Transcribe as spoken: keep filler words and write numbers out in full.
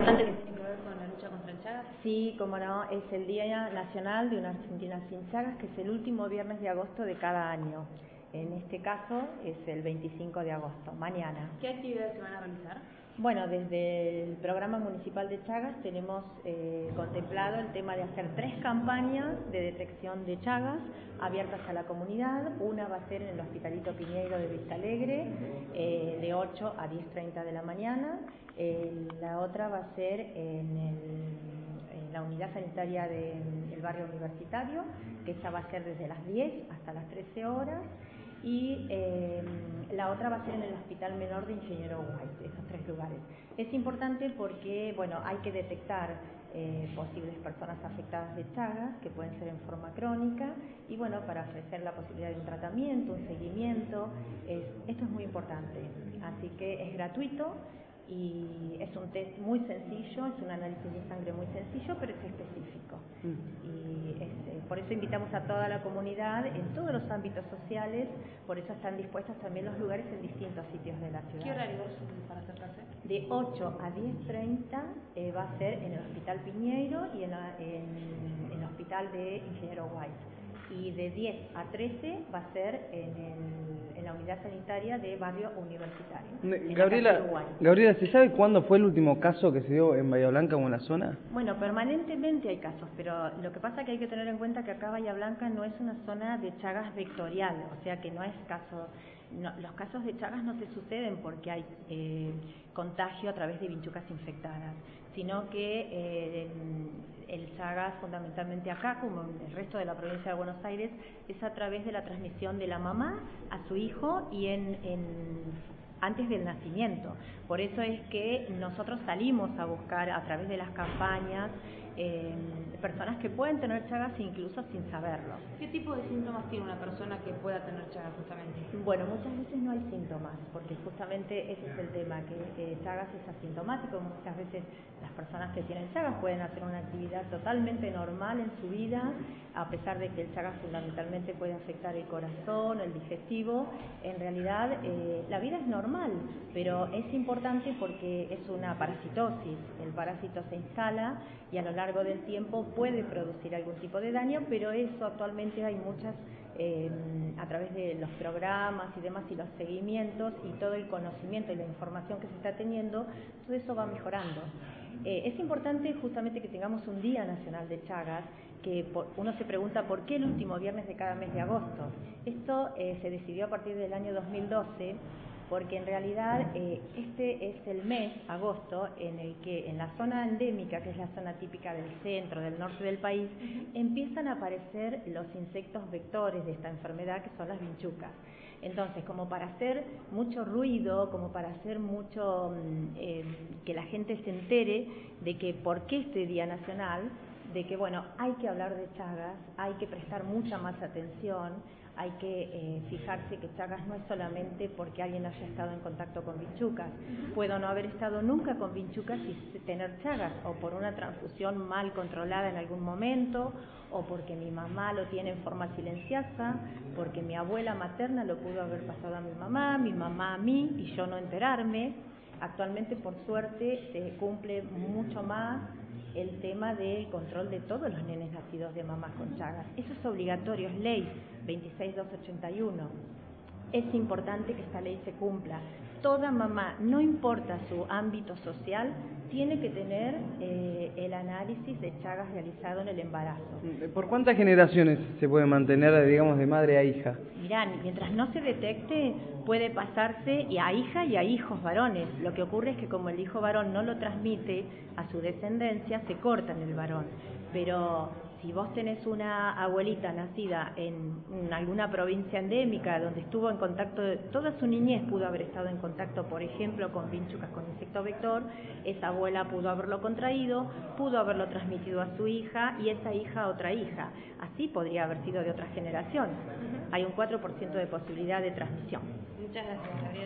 importante que tiene que ver con la lucha contra el Chagas. Sí, como no, es el Día Nacional de una Argentina sin Chagas, que es el último viernes de agosto de cada año. En este caso es el veinticinco de agosto, mañana. ¿Qué actividades se van a realizar? Bueno, desde el programa municipal de Chagas tenemos eh, contemplado el tema de hacer tres campañas de detección de Chagas abiertas a la comunidad. Una va a ser en el Hospitalito Piñeiro de Vista Alegre, eh, de ocho a diez treinta de la mañana. Eh, la otra va a ser en, el, en la unidad sanitaria de, del barrio universitario, que esa va a ser desde las diez hasta las trece horas. Y eh, la otra va a ser en el Hospital Menor de Ingeniero White, esos tres lugares. Es importante porque, bueno, hay que detectar eh, posibles personas afectadas de Chagas, que pueden ser en forma crónica, y bueno, para ofrecer la posibilidad de un tratamiento, un seguimiento. Es, esto es muy importante, así que es gratuito y es un test muy sencillo, es un análisis de sangre muy sencillo, pero es específico. Mm. Y es, eh, por eso invitamos a toda la comunidad en todos los ámbitos sociales, por eso están dispuestos también los lugares en distintos sitios de la ciudad. ¿Qué horario es para acercarse? De ocho a diez treinta eh, va a ser en el Hospital Piñeiro y en, la, en, en el Hospital de Ingeniero White. Y de diez a trece va a ser en, el, en la unidad sanitaria de Barrio Universitario. Gabriela, Gabriela, ¿se sabe cuándo fue el último caso que se dio en Bahía Blanca o en la zona? Bueno, permanentemente hay casos, pero lo que pasa es que hay que tener en cuenta que acá Bahía Blanca no es una zona de Chagas vectorial, o sea que no es caso... No, los casos de Chagas no se suceden porque hay eh, contagio a través de vinchucas infectadas, sino que eh, el Chagas fundamentalmente acá, como en el resto de la provincia de Buenos Aires, es a través de la transmisión de la mamá a su hijo y en, en antes del nacimiento. Por eso es que nosotros salimos a buscar a través de las campañas eh, personas que pueden tener Chagas incluso sin saberlo. ¿Qué tipo de síntomas tiene una persona que pueda tener Chagas justamente? Bueno, muchas veces no hay síntomas, porque justamente ese es el tema, que eh, Chagas es asintomático. Muchas veces las personas que tienen Chagas pueden hacer una actividad totalmente normal en su vida, a pesar de que el Chagas fundamentalmente puede afectar el corazón, el digestivo. En realidad eh, la vida es normal, pero es importante porque es una parasitosis. El parásito se instala y a lo largo del tiempo puede producir algún tipo de daño, pero eso actualmente hay muchas, eh, a través de los programas y demás y los seguimientos y todo el conocimiento y la información que se está teniendo, todo eso va mejorando. Eh, es importante justamente que tengamos un Día Nacional de Chagas, que por, uno se pregunta por qué el último viernes de cada mes de agosto. Esto eh, se decidió a partir del año dos mil doce, porque en realidad eh, este es el mes, agosto, en el que en la zona endémica, que es la zona típica del centro, del norte del país, empiezan a aparecer los insectos vectores de esta enfermedad, que son las vinchucas. Entonces, como para hacer mucho ruido, como para hacer mucho, eh, que la gente se entere de que por qué este Día Nacional, de que bueno, hay que hablar de Chagas, hay que prestar mucha más atención, hay que eh, fijarse que Chagas no es solamente porque alguien haya estado en contacto con vinchucas. Puedo no haber estado nunca con vinchucas y tener Chagas, o por una transfusión mal controlada en algún momento, o porque mi mamá lo tiene en forma silenciosa, porque mi abuela materna lo pudo haber pasado a mi mamá, mi mamá a mí, y yo no enterarme. Actualmente, por suerte, se cumple mucho más el tema del control de todos los nenes nacidos de mamás con Chagas. Eso es obligatorio, es ley veintiséis mil doscientos ochenta y uno. Es importante que esta ley se cumpla. Toda mamá, no importa su ámbito social, tiene que tener eh, el análisis de Chagas realizado en el embarazo. ¿Por cuántas generaciones se puede mantener, digamos, de madre a hija? Mirá, mientras no se detecte, puede pasarse y a hija y a hijos varones. Lo que ocurre es que como el hijo varón no lo transmite a su descendencia, se corta en el varón. Pero si vos tenés una abuelita nacida en, en alguna provincia endémica donde estuvo en contacto, toda su niñez pudo haber estado en contacto, por ejemplo, con vinchucas, con insecto vector, esa abuela pudo haberlo contraído, pudo haberlo transmitido a su hija y esa hija a otra hija. Así podría haber sido de otra generación. Hay un cuatro por ciento de posibilidad de transmisión. Muchas gracias, Gabriela.